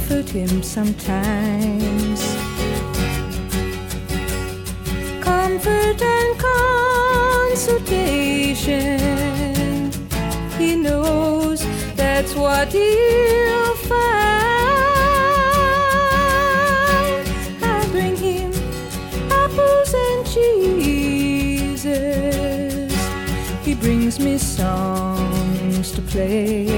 comfort him sometimes. Comfort and consultation, he knows that's what he'll find. I bring him apples and cheeses, he brings me songs to play.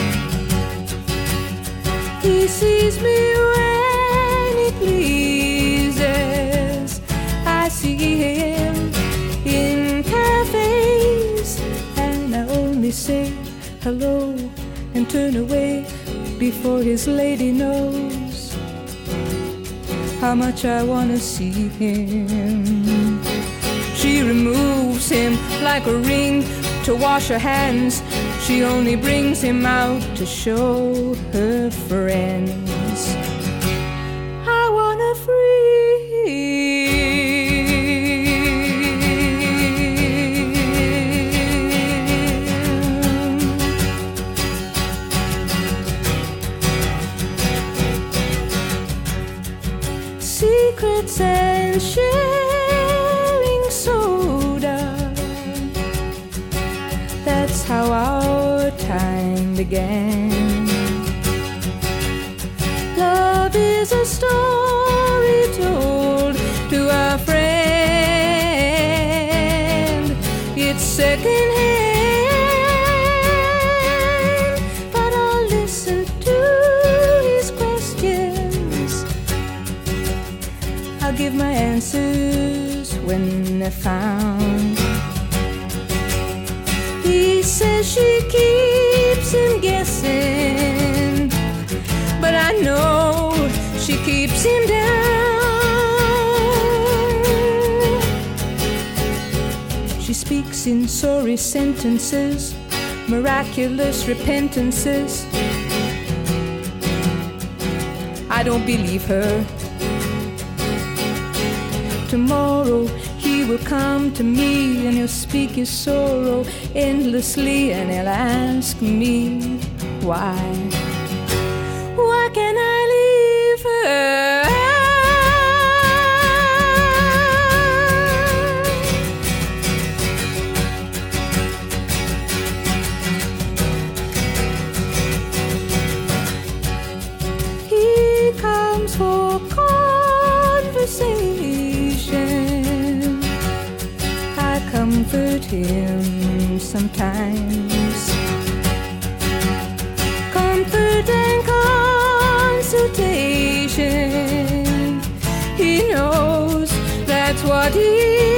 He sees me when he pleases, I see him in cafes, and I only say hello and turn away before his lady knows how much I want to see him. She removes him like a ring to wash her hands. She only brings him out to show her friends. I wanna free secrets and sharing soda. That's how our time began. Love is a story told to a friend. It's secondhand, but I'll listen to his questions. I'll give my answers when they're found. He says she keeps him guessing, but I know she keeps him down. She speaks in sorry sentences, miraculous repentances. I don't believe her. Tomorrow he will come to me and he'll speak his sorrow endlessly, and he'll ask me why. Why can't I leave her? He comes for conversation, I comfort him sometimes. Comfort and consultation, he knows that's what he